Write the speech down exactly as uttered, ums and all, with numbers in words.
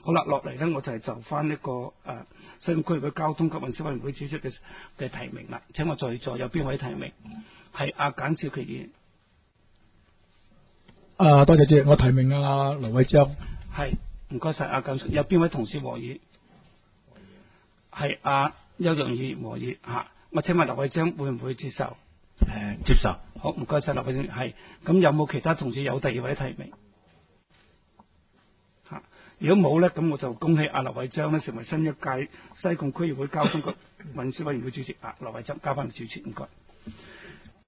好啦，落嚟咧我就係就翻呢個誒西貢區域嘅交通及運輸委員會主席嘅嘅提名啦。請我在座有邊位提名？係阿簡少琪議員。 啊，多謝主席，我提名阿劉偉章。 係，唔該晒阿簡。有邊位同事和議？係阿邱陽議員和議嚇。我請問劉偉章會唔會接受？誒、 呃，接受。 好，唔該晒劉偉章。係，咁有冇其他同事有第二位提名？嚇，如果冇咧，咁我就恭喜阿劉偉章咧成為新一屆西貢區議會交通局運輸委員會主席。啊，劉偉章交翻嚟主持，唔該。